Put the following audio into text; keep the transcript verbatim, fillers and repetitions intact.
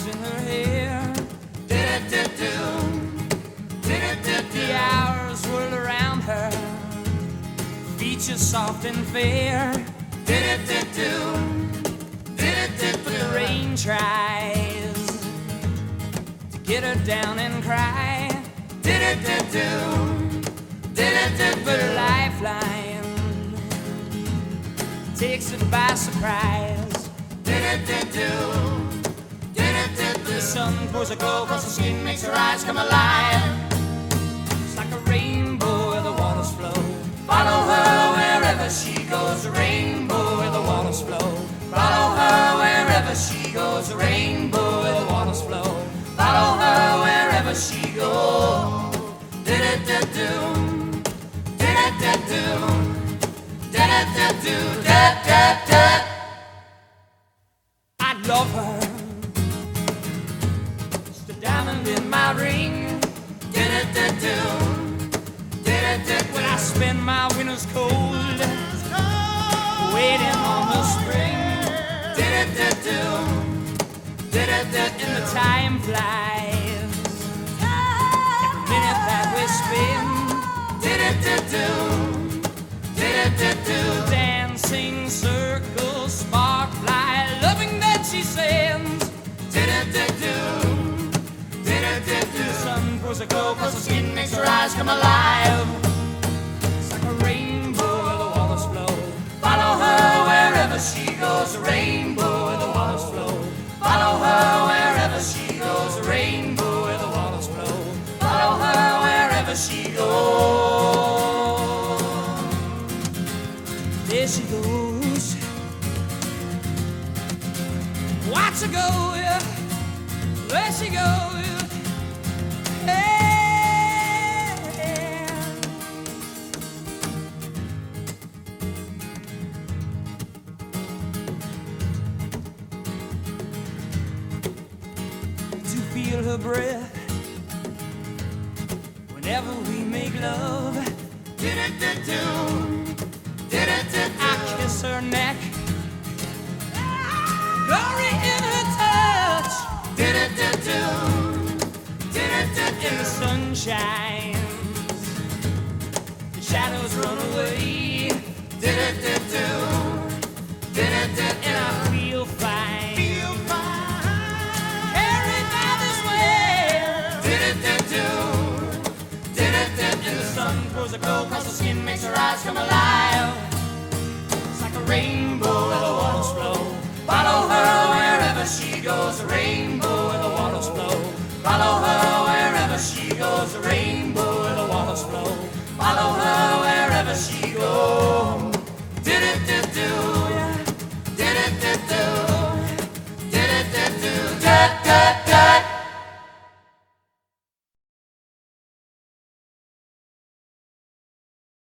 lights in her hair. The hours whirl around her, features soft and fair. But the rain tries to get her down and cry. But her lifeline takes it by surprise. The sun pours a glow across her skin, makes her eyes come alive. It's like a rainbow where the waters flow. Follow her wherever she goes, a rainbow where the waters flow. Follow her wherever she goes, a rainbow where the waters flow. Follow her wherever she goes. Da-da-da-doom, da-da-da-doom, da-da-da-doo, da-da-da. I love her, just a diamond in my ring. Da-da-da-doom, da-da-da. When I spend my winters cold, waiting on the spring. Da-da-da-doom, da-da-da. And the time flies, every minute that we spend. Da-da-da-doom, da-da-da-doo. Dancing circles, spark fly, loving that she sends. Da-da-da-doom, da-da-da-doo. The sun pours a glow across her skin, makes her eyes come alive. It's like a rainbow where the waters flow. Follow her wherever she goes, a rainbow where the waters flow. Follow her wherever she goes, a rainbow where the waters flow. Follow her wherever she goes. There she goes. Watch her go, yeah. There she goes. Hey. To feel her breath whenever we make love. Did-it-did-doom, did-it-did-doom. I kiss her neck, glory in her touch. Did-it-did-doom, did-it-did-doom. In the sun shines, the shadows run away. Did-it-did-doom, did-it-did-doom. And I feel fine, feel fine, carried by this wave. Did-it-did-doom, did-it-did-doom. And the sun throws a glow across her skin, makes her eyes come alive. It's like a rainbow where the waters flow. Follow her wherever she goes, a rainbow where the waters flow. Follow her wherever she goes, a rainbow where the waters flow. Follow her wherever she goes.